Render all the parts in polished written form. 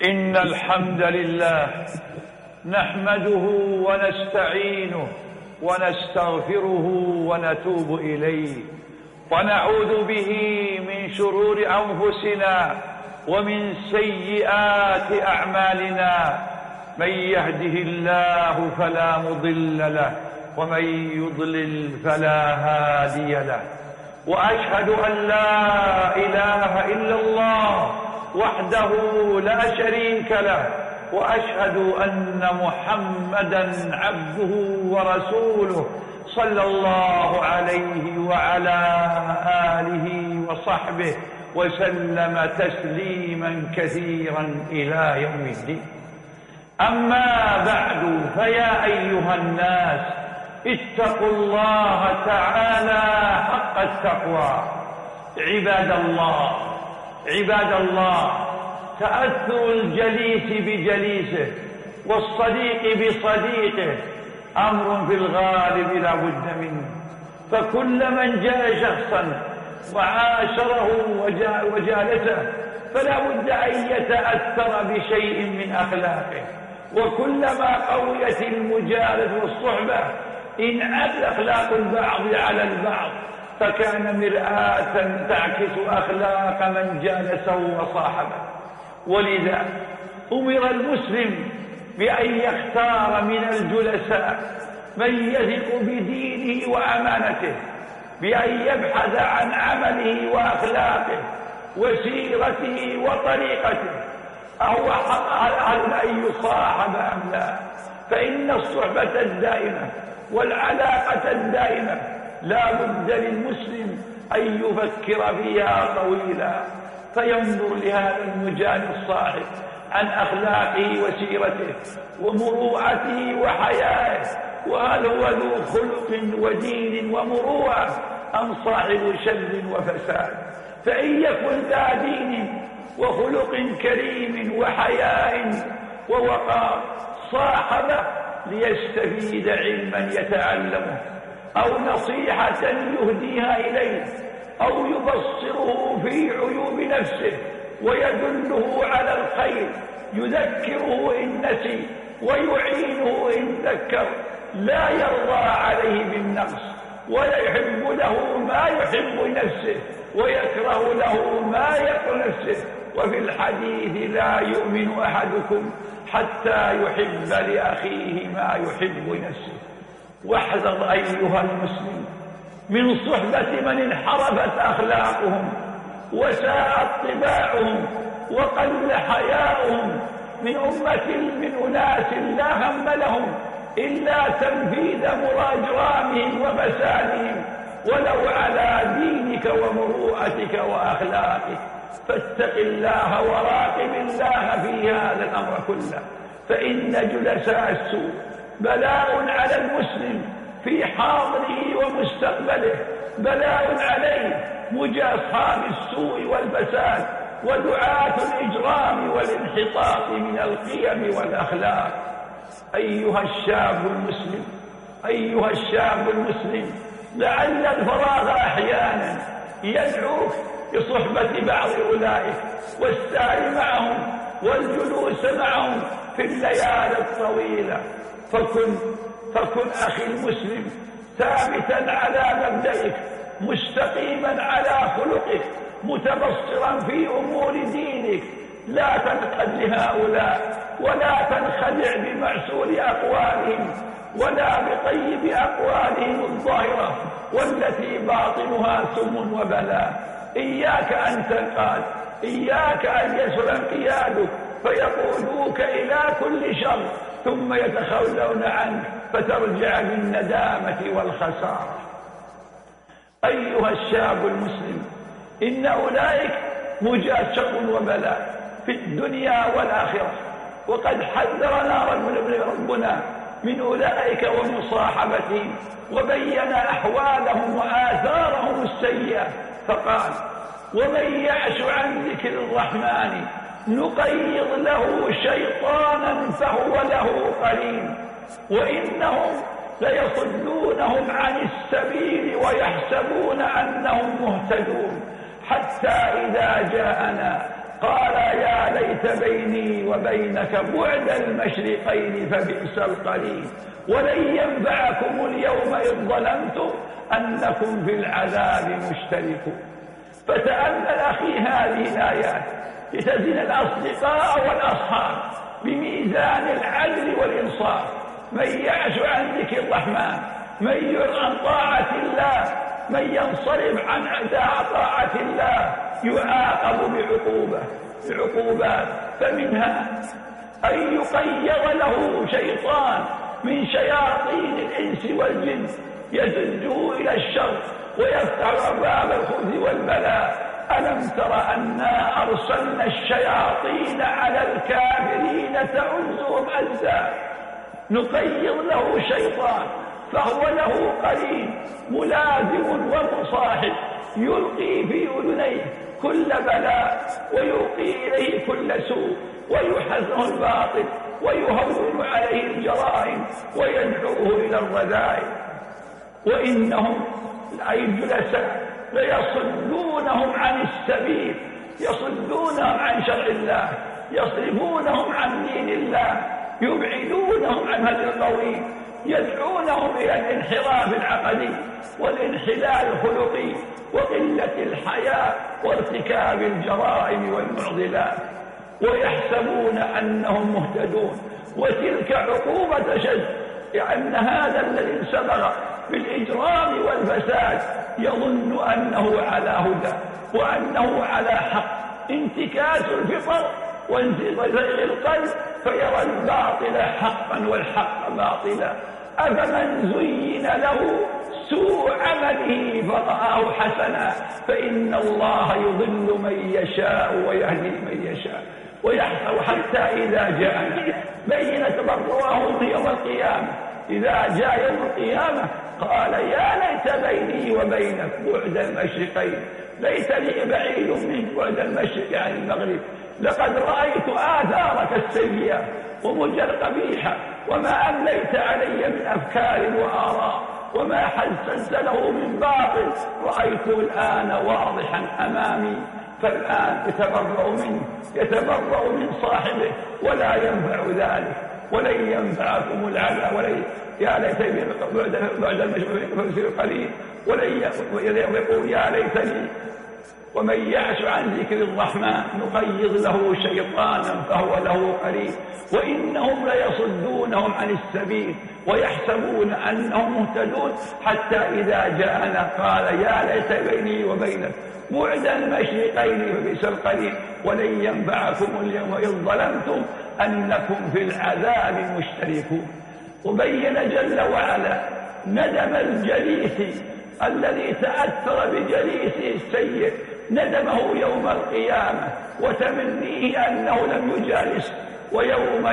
إن الحمد لله نحمده ونستعينه ونستغفره ونتوب إليه، ونعوذ به من شرور أنفسنا ومن سيئات أعمالنا. من يهده الله فلا مضل له، ومن يضلل فلا هادي له. وأشهد أن لا إله إلا الله وحده لا شريك له، وأشهد أن محمدًا عبده ورسوله صلى الله عليه وعلى آله وصحبه وسلم تسليمًا كثيرًا إلى يوم الدين. أما بعد، فيا أيها الناس اتقوا الله تعالى حق التقوى. عباد الله، تأثر الجليس بجليسه والصديق بصديقه أمر في الغالب لا بد منه، فكل من جاء شخصا وعاشره وجالسه فلا بد أن يتأثر بشيء من أخلاقه، وكلما قويت المجالسة والصحبة انعكست أخلاق البعض على البعض، فكان مرآة تعكس أخلاق من جالسه وصاحبه. ولذا أمر المسلم بأن يختار من الجلساء من يثق بدينه وأمانته، بأن يبحث عن عمله وأخلاقه وسيرته وطريقته، هل أن يصاحب أم لا. فإن الصحبة الدائمة والعلاقة الدائمة لا بد للمسلم أن يفكر فيها طويلا، فينظر لهذا المجال الصاحب عن أخلاقه وسيرته ومروءته وحيائه، وهل هو ذو خلق ودين ومروءة أم صاحب شر وفساد. فإن يكن ذا دين وخلق كريم وحياء ووقار صاحبه ليستفيد علما يتعلمه، أو نصيحة يهديها إليه، أو يبصره في عيوب نفسه ويدله على الخير، يذكره إن نسي ويعينه إن ذكر، لا يرضى عليه بالنقص، ولا يحب له ما يحب نفسه، ويكره له ما يكره نفسه. وفي الحديث لا يؤمن أحدكم حتى يحب لأخيه ما يحب نفسه. واحذر أيها المسلم من صحبة من انحرفت أخلاقهم وساءت طباعهم وقل حياؤهم، من أناس لا هم لهم إلا تنفيذ مراجرامهم ومسالهم، ولو على دينك ومروءتك وأخلاقك. فاتق الله وراقب الله في هذا الأمر كله، فإن جلساء السوء بلاء على المسلم في حاضره ومستقبله، بلاء عليه أصحاب السوء والفساد ودعاة الإجرام والانحطاط من القيم والأخلاق. أيها الشاب المسلم، لعل الفراغ أحيانا يدعوك بصحبة بعض أولئك والسعي معهم والجلوس معهم في الليالي الطويلة. فكن أخي المسلم ثابتا على مبدئك، مستقيما على خلقك، متبصرا في أمور دينك، لا تنقد لهؤلاء ولا تنخدع بمعسول أقوالهم ولا بطيب أقوالهم الظاهرة والتي باطنها سم وبلاء. إياك أن تنقاد، إياك أن يسر انقيادك فيقودوك إلى كل شر، ثم يتخولون عنك فترجع بالندامة والخسارة. أيها الشاب المسلم، إن أولئك مجاز شر وبلاء في الدنيا والآخرة، وقد حذرنا ربنا من أولئك ومصاحبتهم، وبين أحوالهم وآثارهم السيئة، فقال: ومن يعش عن ذكر الرحمن نقيض له شيطانا فهو له قرين، وإنهم ليصدونهم عن السبيل ويحسبون أنهم مهتدون، حتى إذا جاءنا قال يا ليت بيني وبينك بعد المشرقين فبئس القرين ولن ينفعكم اليوم إذ ظلمتم أنكم في العذاب مشتركون. فتأمل أخي هذه الآيات لتزن الأصدقاء والأصحاب بميزان العدل والإنصاف. من يعش عن ذكر الرحمن، من يعرض عن طاعة الله، من ينصرف عن أداء طاعة الله يعاقب بعقوبات، فمنها أن يقيض له شيطان من شياطين الإنس والجن يسده إلى الشر ويفتح باب الخبث والبلاء. ألم تر أنا أرسلنا الشياطين على الكافرين تعزهم أزا. نقيض له شيطان فهو له قرين ملازم ومصاحب يلقي في أذنيه كل بلاء ويلقي إليه كل سوء ويحزنه الباطل ويهون عليه الجرائم ويدعوه إلى الرذائل. وإنهم أي الجلساء ليصدونهم عن السبيل، يصدونهم عن شرع الله، يصرفونهم عن دين الله، يبعدونهم عن هدي القويم، يدعونهم إلى الانحراف العقدي والانحلال الخلقي وقلة الحياء وارتكاب الجرائم والمعضلات، ويحسبون أنهم مهتدون. وتلك عقوبة شد، لأن هذا الذي سبق بالإجرام والفساد يظن أنه على هدى وأنه على حق. انتكاس الفطر وانزيغ القلب فيرى الباطل حقا والحق باطلا. أفمن زين له سوء عمله فرآه حسنا فإن الله يضل من يشاء ويهدي من يشاء. ويحصل حتى إذا جاءنا بينت برهم يوم القيامة. إذا جاء يوم القيامة قال يا ليت بيني وبينك بعد المشرقين، ليت لي بعيد منك بعد المشرق عن المغرب. لقد رأيت آثارك السيئة ومجى القبيحة وما أمليت علي من أفكار وآراء وما حسنت له من باطل رأيته الآن واضحا أمامي. فالآن يتبرأ من صاحبه ولا ينفع ذلك ولن ينفعكم العذاب يا ليت بعد المشرق قليل ويقول يا ليتني. ومن يعش عن ذكر الرحمن نقيض له شيطانا فهو له قرين وإنهم ليصدونهم عن السبيل ويحسبون أنهم مهتدون حتى إذا جاءنا قال يا ليت بيني وبينك بعد المشرقين فبئس القرين ولن ينفعكم اليوم إذ ظلمتم أنكم في العذاب مشتركون. وبين جل وعلا ندم الجليس الذي تأثر بجليسه السيء، ندمه يوم القيامة وتمنيه أنه لم يجالس. ويوم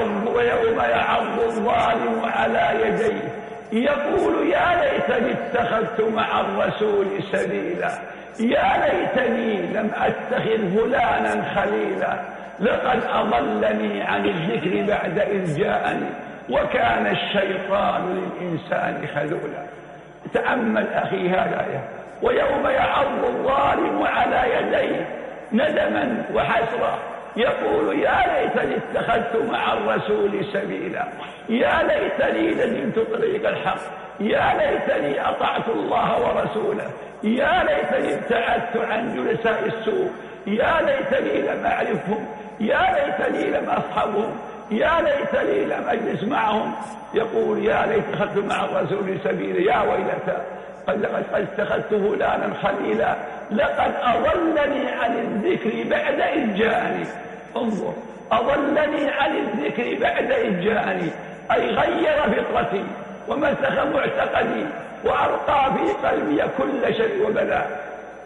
يعض الظالم على يديه يقول يا ليتني اتخذت مع الرسول سبيلا، يا ليتني لم أتخذ فلانا خليلا، لقد أضلني عن الذكر بعد إذ جاءني وكان الشيطان للإنسان خذولا. تأمل أخي هذا الآية. ويوم يعض الظالم على يديه ندما وحسرة يقول يا ليتني اتخذت مع الرسول سبيلا، يا ليتني لزمت طريق الحق، يا ليتني أطعت الله ورسوله، يا ليتني ابتعدت عن جلساء السوء، يا ليتني لم أعرفهم، يا ليتني لم أصحبهم، يا ليتني لم أجلس معهم. يقول يا ليت اتخذت مع الرسول سبيلا، يا ويلتى قد اتخذت فلانا خليلا، لقد أضلني عن الذكر بعد إذ جاءني. انظر، أضلني عن الذكر بعد إذ جاءني، أي غير فطرتي ومسخ معتقدي وأرقى في قلبي كل شر وبلاء.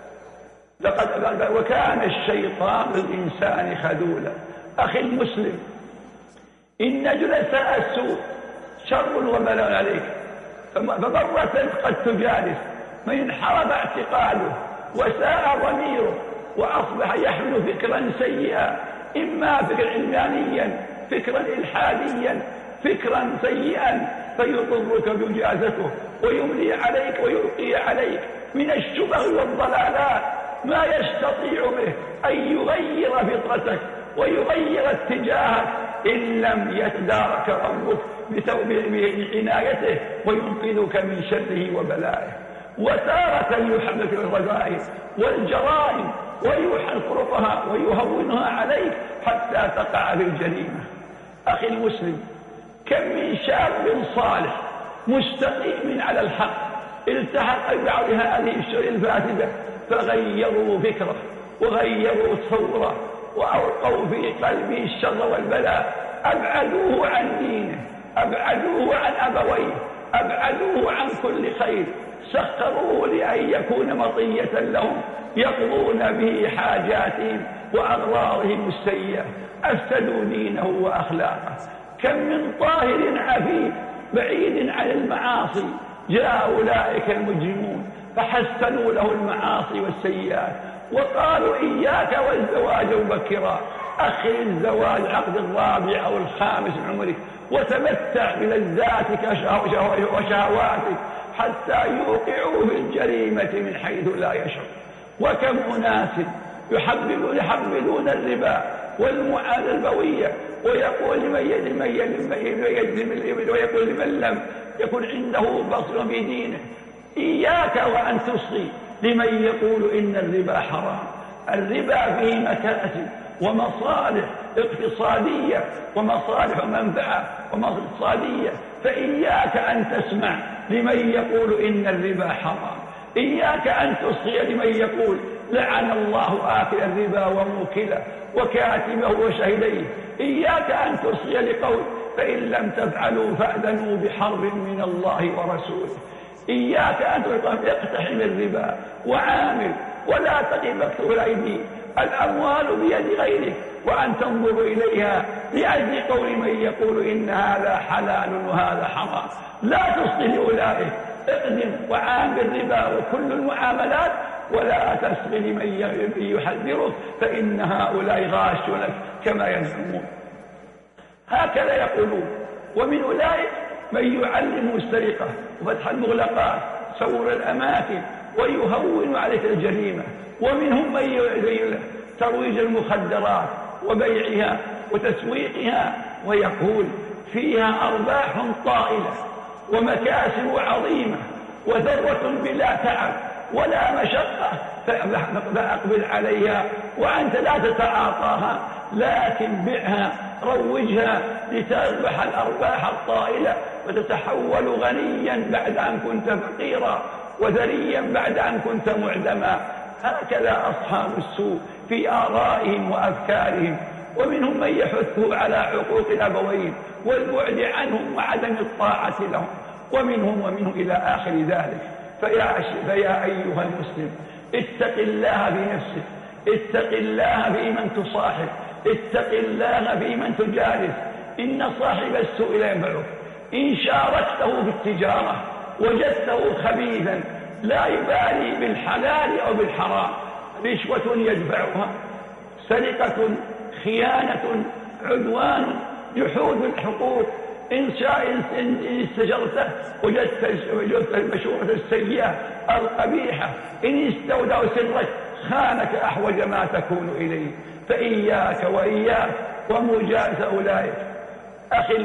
وكان الشيطان للإنسان خذولا. أخي المسلم، إن جلساء السوء شر وبلاء عليك، فمرة قد تجالس من انحرف اعتقاده وساء ضميره وأصبح يحمل فكرا سيئا، إما فكرا علمانيا، فكرا إلحاديا، فكرا سيئا، فيضرك بمجازته ويملي عليك ويلقي عليك من الشبه والضلالات ما يستطيع به أن يغير فطرتك ويغير اتجاهك إن لم يتدارك ربك بعنايته وينقذك من شره وبلائه. وتارة يحرك الرذائل والجرائم ويحقرها ويهونها عليك حتى تقع في الجريمة. أخي المسلم، كم من شاب صالح مستقيم على الحق التحق ببعض هذه الشرور الفاسدة فغيروا فكره وغيروا تصوره وألقوا في قلبه الشر والبلاء، أبعدوه عن دينه، أبعدوه عن أبويه، أبعدوه عن كل خير، سخروه لأن يكون مطية لهم يقضون به حاجاتهم وأغراضهم السيئة، أفسدوا دينه وأخلاقه. كم من طاهر عفيف بعيد عن المعاصي جاء أولئك المجرمون فحسنوا له المعاصي والسيئات وقالوا إياك والزواج مبكرا، أخر الزواج عقد الرابع أو الخامس من عمرك وتمتع بلذاتك وشهواتك حتى يوقعوا في الجريمة من حيث لا يشعر. وكم أناس يحملون الربا والمعاملة البوية ويقول لمن لم يكن عنده بصر في دينه إياك وأن تصغي لمن يقول إن الربا حرام. الربا فيه مكاسب ومصالح اقتصادية ومصالح منفعة ومصالح اقتصادية، فإياك أن تسمع لمن يقول إن الربا حرام، إياك أن تصغي لمن يقول لعن الله آكل الربا وموكله وكاتبه وشهديه، إياك أن تصغي لقول فإن لم تفعلوا فأذنوا بحرب من الله ورسوله، إياك أن اقتحم الربا وعامل ولا تقف مكتوب الأيدي، الأموال بيد غيرك وأن تنظر إليها لأجل قول من يقول إن هذا حلال وهذا حرام. لا تصغي لأولئك، اقدم وعامل الربا وكل المعاملات ولا تسغي لمن يحذرك فإن هؤلاء غاشونك كما يزعمون. هكذا يقولون. ومن أولئك من يعلم السرقة وفتح المغلقات صور الأماكن ويهون عليك الجريمة. ومنهم من يعلم ترويج المخدرات وبيعها وتسويقها ويقول فيها أرباح طائلة ومكاسب عظيمة وذرة بلا تعب ولا مشقة فأقبل عليها وأنت لا تتعاطاها، لكن بعها روجها لتربح الأرباح الطائلة وتتحول غنيا بعد أن كنت فقيرا وذريا بعد أن كنت معدما. هكذا أصحاب السوء في آرائهم وأفكارهم. ومنهم من يحثه على حقوق الأبوين والبعد عنهم وعدم الطاعة لهم، ومنهم إلى آخر ذلك. فيا أيها المسلم، اتق الله بنفسك، اتق الله في من تصاحب، اتق الله في من تجالس. إن صاحب السوء لا ينفعك. إن شاركته في التجارة وجدته خبيثا لا يبالي بالحلال أو بالحرام، رشوة يدفعها، سرقة، خيانة، عدوان، جحود الحقوق، إن استجرته وجدت المشورة السيئة القبيحة، إن استودع سرك خانك أحوج ما تكون إليه. فإياك وإياك ومجالسة أولئك. أخي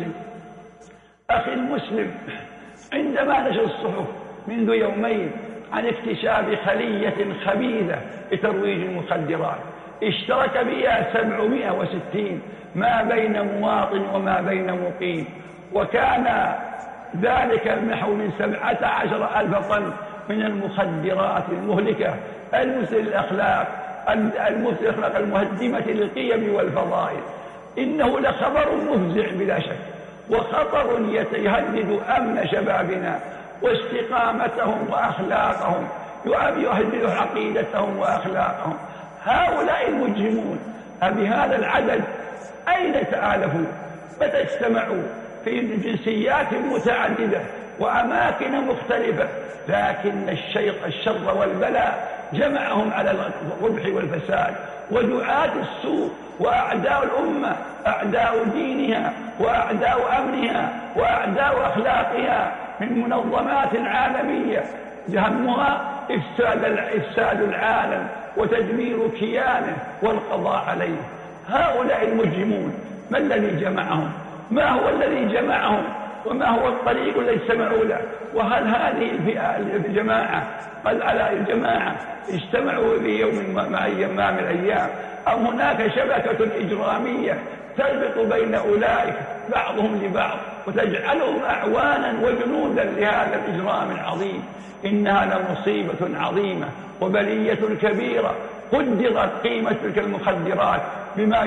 المسلم، عندما نشر الصحف منذ يومين عن اكتشاف خلية خبيثة لترويج المخدرات اشترك بها 760 ما بين مواطن وما بين مقيم، وكان ذلك نحو من 17,000 طن من المخدرات المهلكة المسيئة للأخلاق المهدمة للقيم والفضائل. إنه لخبر مفزع بلا شك، وخطر يهدد أمن شبابنا واستقامتهم وأخلاقهم، يهدد عقيدتهم وأخلاقهم. هؤلاء المجرمون بهذا العدد أين تآلفوا؟ متى اجتمعوا؟ في جنسيات متعددة وأماكن مختلفة، لكن الشر والبلاء جمعهم على الربح والفساد. ودعاة السوء وأعداء الأمة، أعداء دينها وأعداء أمنها وأعداء أخلاقها من منظمات عالمية همها إفساد العالم وتدمير كيانه والقضاء عليه. هؤلاء المجرمون ما الذي جمعهم؟ ما هو الذي جمعهم؟ وما هو الطريق الذي استمعوا له؟ وهل هذه الجماعة قد على الجماعة اجتمعوا في يوم ما من الأيام، أم هناك شبكة إجرامية تربط بين أولئك بعضهم لبعض وتجعلهم أعوانا وجنودا لهذا الإجرام العظيم؟ إنها لمصيبة عظيمة وبلية كبيرة. قدرت قيمة تلك المخدرات بما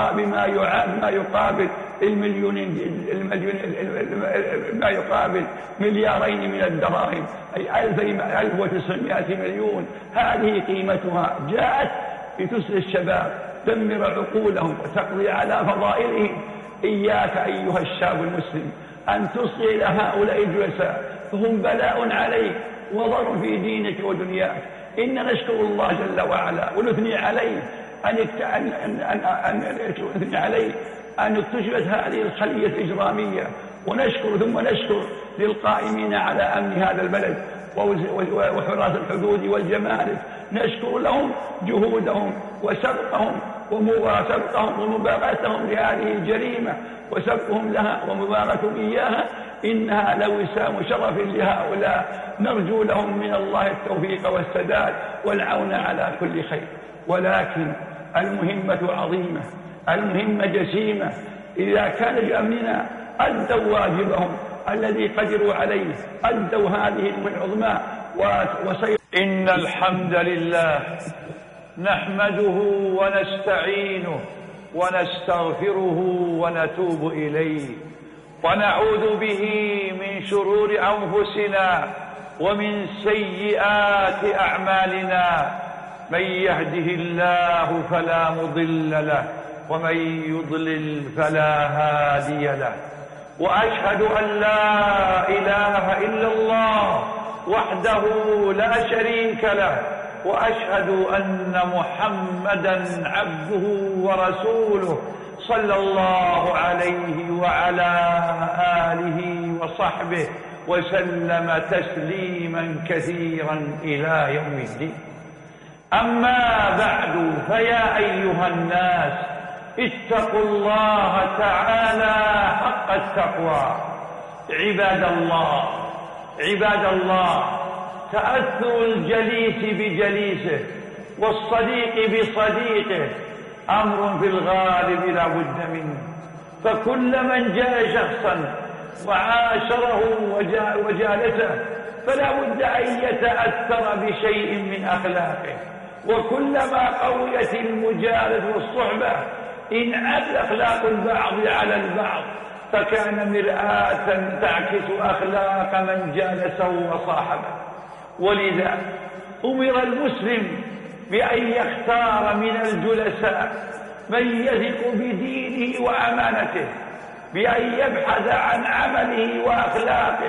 يقابل ما يقابل مليارين من الدراهم، أي 1900 مليون. هذه قيمتها. جاءت لتسري الشباب، تدمر عقولهم وتقضي على فضائلهم. إياك أيها الشاب المسلم أن تصغي إلى هؤلاء الجلساء، فهم بلاء عليك وضر في دينك ودنياك. إن نشكر الله جل وعلا ونثني عليه أن اكتشفت هذه الخلية الإجرامية، ونشكر ثم نشكر للقائمين على أمن هذا البلد وحراس الحدود والجمارك. نشكر لهم جهودهم وسبقهم ومباغتهم لهذه الجريمة وسبقهم لها ومباغتهم إياها. إنها لوسام شرف لهؤلاء، نرجو لهم من الله التوفيق والسداد والعون على كل خير. ولكن المهمة عظيمة، المهمة جسيمة. إذا كان بأمننا أدوا واجبهم الذي قدروا عليه، أدوا هذه العظمى إن الحمد لله نحمده ونستعينه ونستغفره ونتوب إليه، ونعوذ به من شرور أنفسنا ومن سيئات أعمالنا. من يهده الله فلا مضل له ومن يضلل فلا هادي له. وأشهد أن لا إله إلا الله وحده لا شريك له، وأشهد أن محمدا عبده ورسوله صلى الله عليه وعلى آله وصحبه وسلم تسليما كثيرا إلى يوم الدين. أما بعد، فيا أيها الناس اتقوا الله تعالى حق التقوى. عباد الله، تأثر الجليس بجليسه والصديق بصديقه أمر في الغالب لا بد منه. فكل من جاء شخصا وعاشره وجالسه فلا بد أن يتأثر بشيء من أخلاقه. وكلما قويت المجالسة والصحبة انعكست أخلاق البعض على البعض، فكان مرآة تعكس أخلاق من جالسه وصاحبه. ولذا أمر المسلم بأن يختار من الجلساء من يثق بدينه وأمانته، بأن يبحث عن عمله وأخلاقه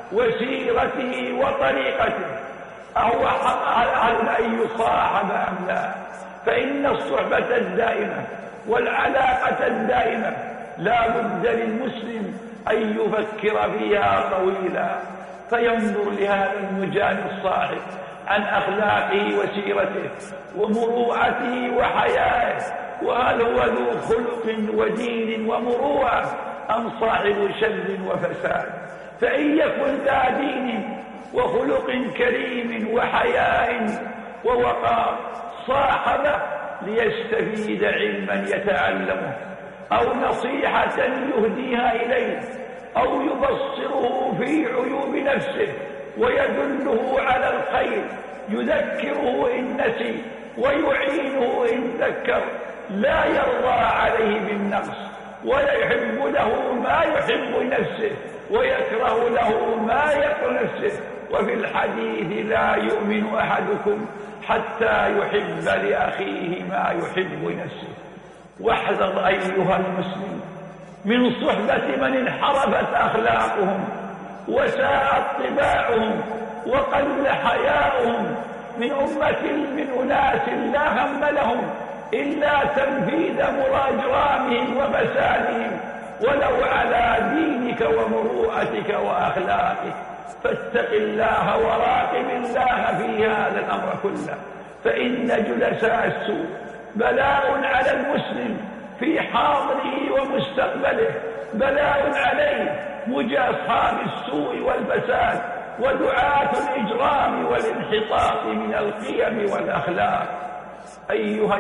وسيرته وطريقته، أهو على أن يصاحب أم لا. فإن الصحبة الدائمة والعلاقة الدائمة لا بد للمسلم أن يفكر فيها طويلا، فينظر لهذا المجال الصالح عن أخلاقه وسيرته ومروءته وحيائه، وهل هو ذو خلق ودين ومروءة أم صاحب شر وفساد. فإن يكن ذا دين وخلق كريم وحياء ووقار صاحبه ليستفيد علما يتعلمه أو نصيحة يهديها إليه أو يبصره في عيوب نفسه ويدله على الخير، يذكره إن نسي ويعينه إن ذكر، لا يرضى عليه بالنقص ولا يحب له ما يحب نفسه ويكره له ما يكره نفسه. وفي الحديث لا يؤمن أحدكم حتى يحب لأخيه ما يحب نفسه. واحذر أيها المسلم من صحبة من انحرفت أخلاقهم وساءت طباعهم وقل حياؤهم، من أناس لا هم لهم إلا تنفيذ أجرامهم وفسادهم ولو على دينك ومروءتك وأخلاقك. فاتق الله وراقب الله في هذا الأمر كله، فإن جلساء السوء بلاء على المسلم في حاضره ومستقبله، بلاء عليه مجا أصحاب السوء والفساد ودعاة الإجرام والانحطاط من القيم والأخلاق. أيها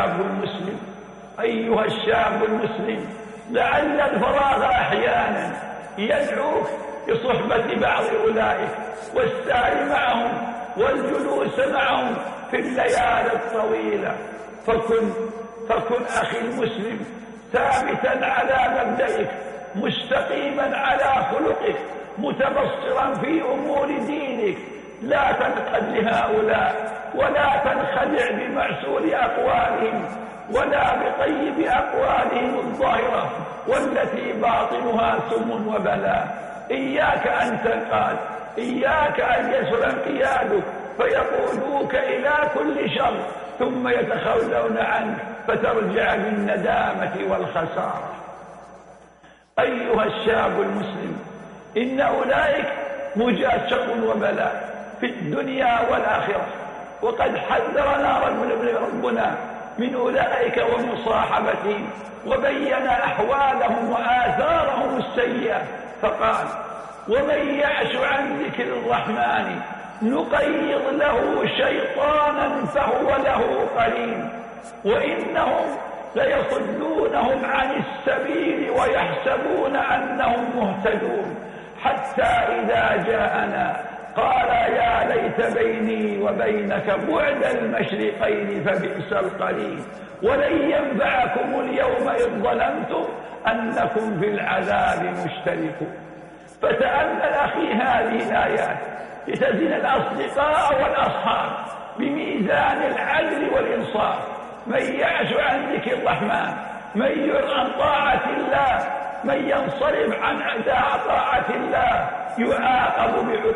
الشاب المسلم، لعل الفراغ أحيانا يدعوك لصحبة بعض أولئك والسعي معهم والجلوس معهم في الليالي الطويلة، فكن أخي المسلم ثابتا على مبدئك، مستقيما على خلقك، متبصرا في أمور دينك، لا تنقد لهؤلاء ولا تنخدع بمعسول أقوالهم ولا بطيب أقوالهم الظاهرة والتي باطنها سم وبلاء. إياك أن تنقاد، إياك أن يسر انقيادك فيقودوك إلى كل شر ثم يتخولون عنك فترجع بالندامة والخسارة. أيها الشاب المسلم، إن أولئك مجاة شر وبلاء في الدنيا والآخرة، وقد حذرنا ربنا من أولئك ومصاحبتهم وبين أحوالهم وآثارهم السيئة، فقال: ومن يعش عن ذكر الرحمن نقيض له شيطانا فهو له قرين، وإنهم ليصدونهم عن السبيل ويحسبون أنهم مهتدون، حتى إذا جاءنا قال يا ليت بيني وبينك بعد المشرقين فبئس القرين، ولن ينفعكم اليوم إذ ظلمتم أنكم في العذاب مشتركون. فتأمل أخي هذه الآيات لتزن الأصدقاء والأصحاب بميزان العدل والإنصاف. من يعش عن ذكر الرحمن، من يعرض عن طاعة الله، من ينصرف عن طاعة الله يعاقب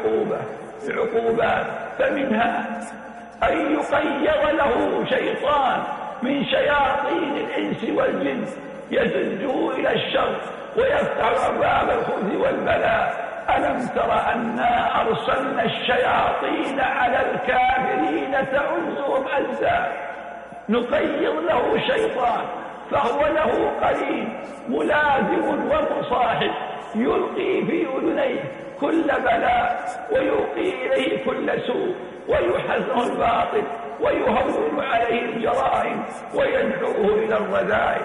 بعقوبات، فمنها أن يقيض له شيطان من شياطين الإنس والجن يدعوه إلى الشر ويفتح باب الخبث والبلاء. ألم تر أنا أرسلنا الشياطين على الكافرين تعزهم أزا، نقيض له شيطان فهو له قرين ملازم ومصاحب، يلقي في أذنيه كل بلاء ويلقي إليه كل سوء ويحزن الباطل ويهون عليه الجرائم ويدعوه إلى الرذائل.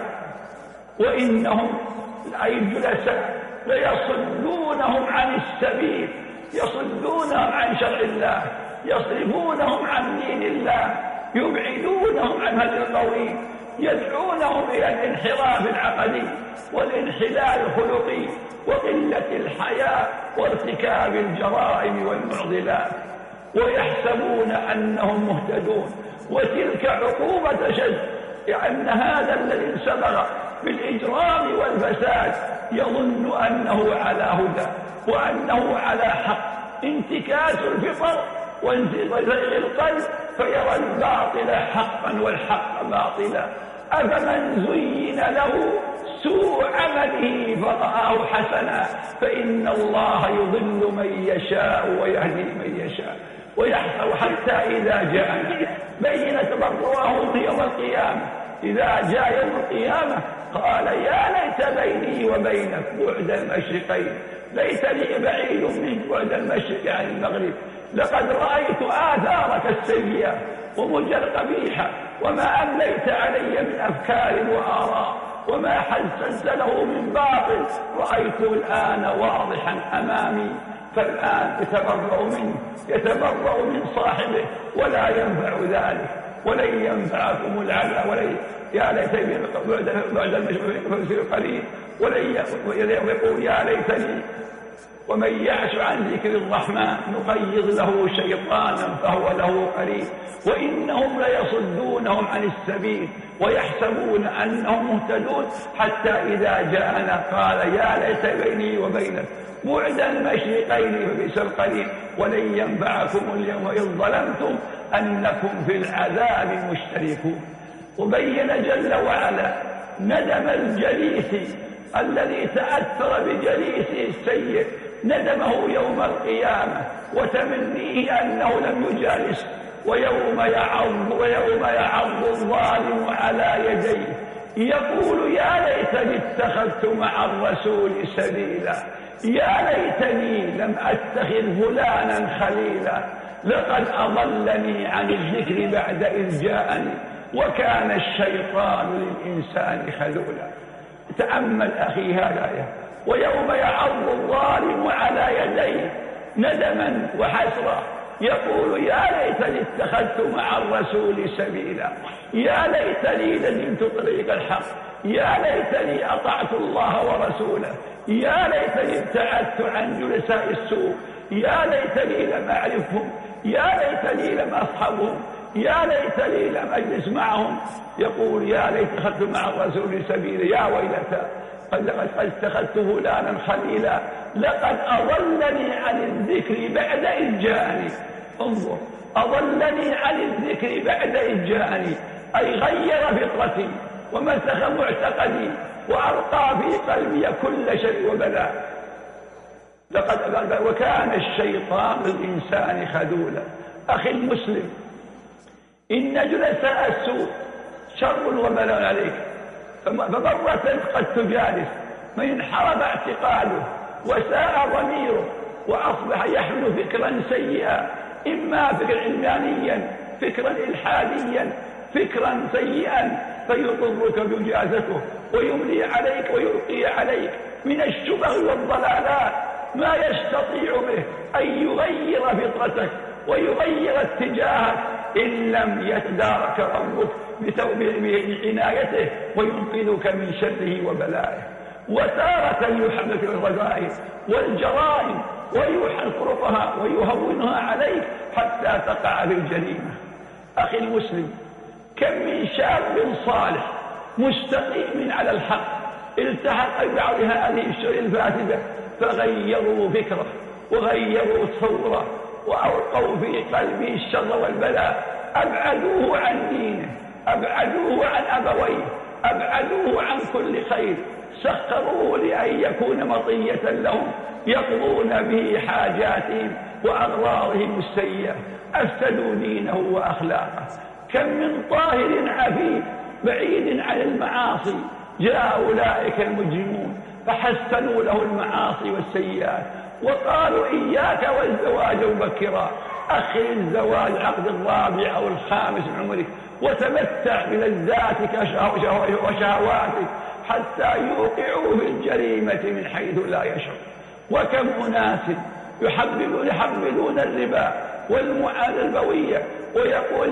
وإنهم أي الجلساء ليصدونهم عن السبيل، يصدونهم عن شرع الله، يصرفونهم عن دين الله، يبعدونهم عن هدي القويم، يدعونهم إلى الانحراف العقدي والانحلال الخلقي وقلة الحياء وارتكاب الجرائم والمعضلات، ويحسبون أنهم مهتدون. وتلك عقوبة شد، لأن هذا الذي انسبغ بالإجرام والفساد يظن أنه على هدى وأنه على حق، انتكاس الفطر وانزيغ القلب فيرى الباطل حقا والحق باطلا. أفمن زين له سوء عمله فرآه حسنا فإن الله يضل من يشاء ويهدي من يشاء. ويحصل حتى إذا جاءنا بينت برهم يوم القيامة، إذا جاء يوم القيامة قال يا ليت بيني وبينك بعد المشرقين، ليت لي بعيد منك بعد المشرق عن المغرب، لقد رأيت آثارك السيئة ومجى القبيحة وما أمليت علي من أفكار وآراء وما حسنت له من باطل رأيته الآن واضحا أمامي. فالآن يتبرأ من صاحبه ولا ينفع ذلك، ولن ينفعكم العذاب يا ليت بعد المشرق قليل، ويقول يا ليتني. ومن يعش عن ذكر الرحمن نقيض له شيطانا فهو له قرين، وإنهم ليصدونهم عن السبيل ويحسبون أنهم مهتدون، حتى إذا جاءنا قال يا ليت بيني وبينك بعد المشرقين فبئس القرين، ولن ينفعكم اليوم إذ ظلمتم أنكم في العذاب مشتركون. وبين جل وعلا ندم الجليس الذي تأثر بجليسه السيء ندمه يوم القيامة وتمنيه أنه لم يجالس. ويوم يعض الظالم على يديه يقول يا ليتني اتخذت مع الرسول سبيلا، يا ليتني لم أتخذ فلانا خليلا، لقد أضلني عن الذكر بعد إذ جاءني وكان الشيطان للإنسان خذولا. تأمل أخي هذا. ويوم يعض الظالم على يديه ندما وحسرة يقول يا ليتني اتخذت مع الرسول سبيلا، يا ليتني لزمت طريق الحق، يا ليتني أطعت الله ورسوله، يا ليتني ابتعدت عن جلساء السوء، يا ليتني لم أعرفهم، يا ليتني لم أصحبهم، يا ليتني لم أجلس معهم. يقول يا ليت اتخذت مع الرسول سبيلا، يا ويلتى قد اتخذت فلانا خليلا، لقد أضلني عن الذكر بعد إذ جاءني. انظر، أضلني عن الذكر بعد إذ جاءني، أي غير فطرتي ومسخ معتقدي وألقى في قلبي كل شيء وبلاء. وكان الشيطان للإنسان خذولا. أخي المسلم، إن جلساء السوء شر وبلاء عليك، فمرة قد تجالس من انحرف اعتقاده وساء ضميره وأصبح يحمل فكرا سيئا، إما فكرا علمانيا، فكرا إلحاديا، فكرا سيئا، فيضرك بمجازته ويملي عليك ويلقي عليك من الشبه والضلالات ما يستطيع به أن يغير فطرتك ويغير اتجاهك إن لم يتدارك ربك بعنايته وينقذك من شره وبلائه. وتارة يحدث الرذائل والجرائم ويحقرها ويهونها عليك حتى تقع في الجريمة. أخي المسلم، كم من شاب صالح مستقيم على الحق التحق ببعض هذه الشرور الفاسدة فغيروا فكره وغيروا تصوره وألقوا في قلبه الشر والبلاء، أبعدوه عن دينه، أبعدوه عن أبويه، أبعدوه عن كل خير، سخروه لأن يكون مطية لهم يقضون به حاجاتهم وأغراضهم السيئة، أفسدوا دينه وأخلاقه. كم من طاهر عفيف بعيد عن المعاصي جاء أولئك المجرمون فحسنوا له المعاصي والسيئات وقالوا إياك والزواج مبكرا، أخر الزواج عقد الرابع أو الخامس من عمرك وتمتع بلذاتك وشهواتك حتى يوقعوا في الجريمة من حيث لا يشعر. وكم أناس يحملون الربا والمعاملة البوية ويقول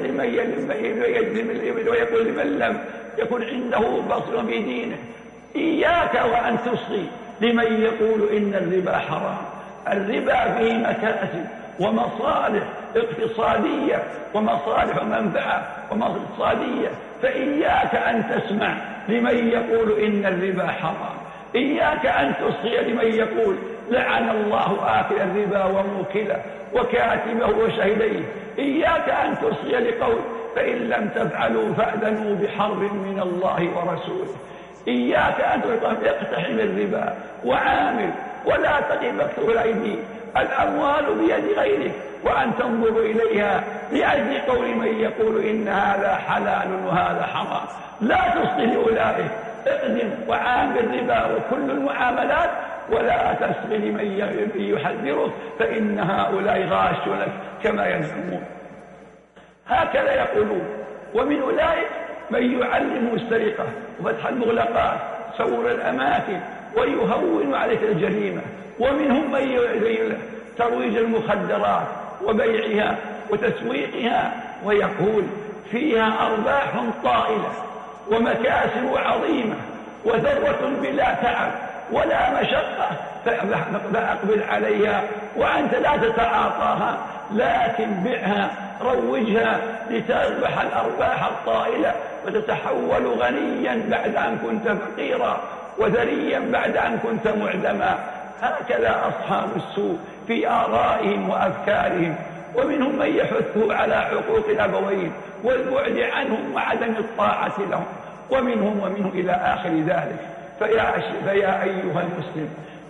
لمن لم يكن عنده بصر بدينه إياك وأن تصغي لمن يقول إن الربا حرام. الربا فيه مكاسب ومصالح اقتصادية ومصالح ومنفعة ومصالح اقتصادية، فإياك أن تسمع لمن يقول إن الربا حرام، إياك أن تصغي لمن يقول لعن الله آكل الربا وموكله وكاتبه وشهديه، إياك أن تصغي لقول فإن لم تفعلوا فأذنوا بحرب من الله ورسوله، إياك أن اقتحم الربا وعامل ولا تقف مكتوب الأيدي، الأموال بيد غيرك وأن تنظر إليها لأجل قول من يقول إن هذا حلال وهذا حرام. لا تصغي لأولئك، اقدم وعامل الربا وكل المعاملات ولا تسغي لمن يحذرك فإن هؤلاء غاشونك كما يزعمون. هكذا يقولون. ومن أولئك من يعلم السرقة وفتح المغلقات سور الأماكن ويهون عليك الجريمة، ومنهم من يعلم ترويج المخدرات وبيعها وتسويقها ويقول فيها أرباح طائلة ومكاسب عظيمة وذروة بلا تعب ولا مشقة فأقبل عليها وأنت لا تتعاطاها، لكن بعها روجها لتربح الأرباح الطائلة وتتحول غنيا بعد أن كنت فقيرا وذريا بعد أن كنت معدما. هكذا أصحاب السوء في آرائهم وأفكارهم. ومنهم من يحثه على حقوق الأبوين والبعد عنهم وعدم الطاعة لهم، ومنهم إلى آخر ذلك. فيا أيها المسلم،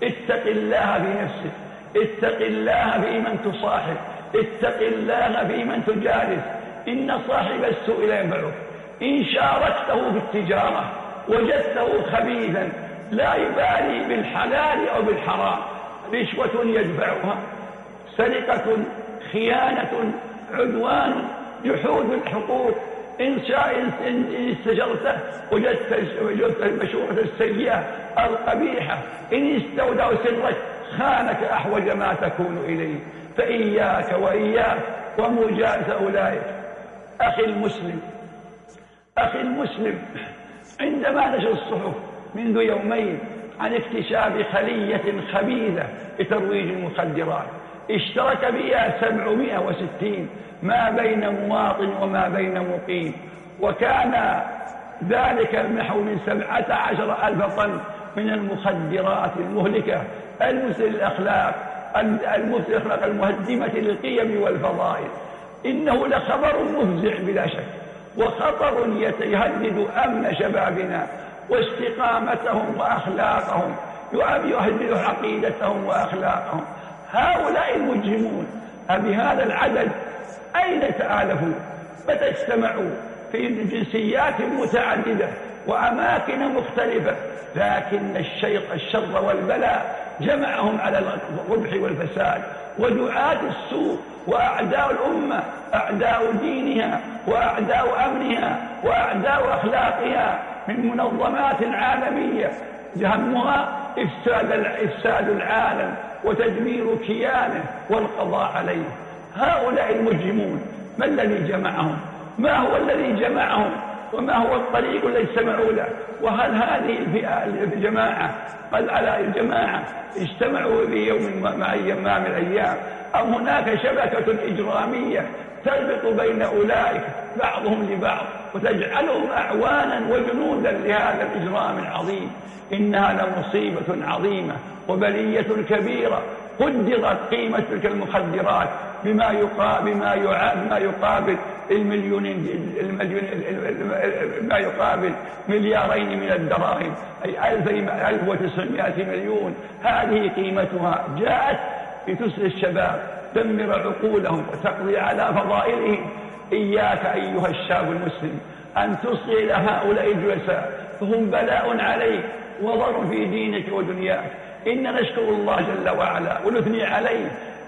اتق الله في نفسك، اتق الله في من تصاحب، اتق الله في من تجالس. إن صاحب السوء لا ينفعك. إن شاركته في التجارة وجدته خبيثا لا يبالي بالحلال أو بالحرام، رشوة يدفعها، سرقة، خيانة، عدوان، جحود الحقوق. إن استجرته وجدت المشورة السيئة القبيحة، إن استودع سرك خانك أحوج ما تكون إليه. فإياك وإياك ومجالسة أولئك. أخي المسلم، عندما نشر الصحف منذ يومين عن اكتشاف خلية خبيثة لترويج المخدرات اشترك بها 760 ما بين مواطن وما بين مقيم، وكان ذلك نحو من 17,000 طن من المخدرات المهلكة المسيئة للأخلاق المهدمة للقيم والفضائل. إنه لخبر مفزع بلا شك، وخطر يهدد أمن شبابنا واستقامتهم وأخلاقهم، يهدد عقيدتهم وأخلاقهم. هؤلاء المجرمون بهذا العدد أين تآلفوا؟ متى اجتمعوا؟ في جنسيات متعددة وأماكن مختلفة، لكن الشر والبلاء جمعهم على القبح والفساد. ودعاة السوء وأعداء الأمة، أعداء دينها وأعداء أمنها وأعداء أخلاقها من منظمات عالمية همها إفساد العالم وتدمير كيانه والقضاء عليه. هؤلاء المجرمون ما الذي جمعهم؟ ما هو الذي جمعهم؟ وما هو الطريق الذي استمعوا له؟ وهل هذه الجماعة قد على الجماعة اجتمعوا في يوم مع من الأيام، أم هناك شبكة إجرامية تربط بين أولئك بعضهم لبعض وتجعلهم أعوانا وجنودا لهذا الإجرام العظيم؟ إنها لمصيبة عظيمة وبلية كبيرة. قدرت قيمة تلك المخدرات بما يقابل ما يقابل مليارين من الدراهم، أي 1900 مليون. هذه قيمتها. جاءت لتسري الشباب، تدمر عقولهم وتقضي على فضائلهم. إياك أيها الشاب المسلم أن تصغي إلى هؤلاء الجلساء، فهم بلاء عليك وضر في دينك ودنياك. إن نشكر الله جل وعلا ونثني عليه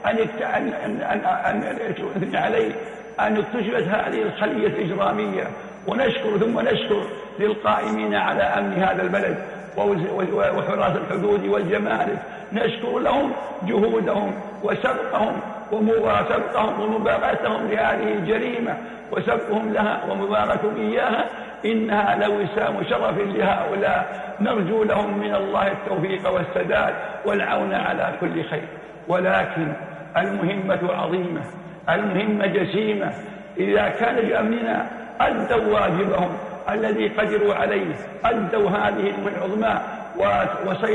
أن اكتشفت هذه الخلية الإجرامية، ونشكر ثم نشكر للقائمين على أمن هذا البلد وحراس الحدود والجمارك. نشكر لهم جهودهم وسبقهم ومباغتهم لهذه الجريمة وسبقهم لها ومباغتهم إياها. إنها لوسام شرف لهؤلاء، نرجو لهم من الله التوفيق والسداد والعون على كل خير. ولكن المهمة عظيمة، المهمة جسيمة. إذا كان بأمننا أدوا واجبهم الذي قدروا عليه، أدوا هذه العظمى